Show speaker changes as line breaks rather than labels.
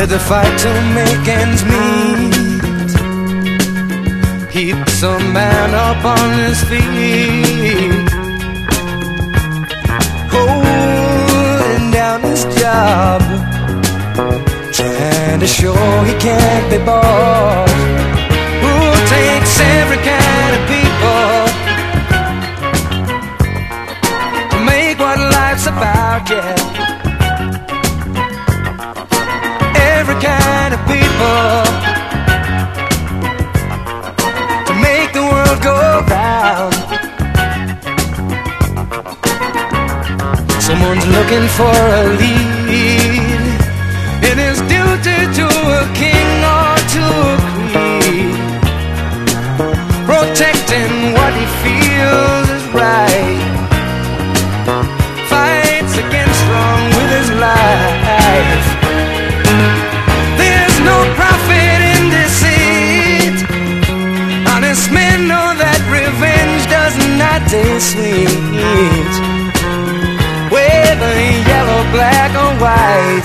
said to fight to make ends meet. Keeps a man up on his feet, holding down his job, trying to show he can't be bought. Who takes every kind of people to make what life's about, yeah. Every kind of people to make the world go round. Someone's looking for a lead. It is duty to a king or to a queen, protecting what he feels is right, fights against wrong with his life. There's no profit in deceit. Honest men know that revenge does not taste sweet. Whether yellow, black or white,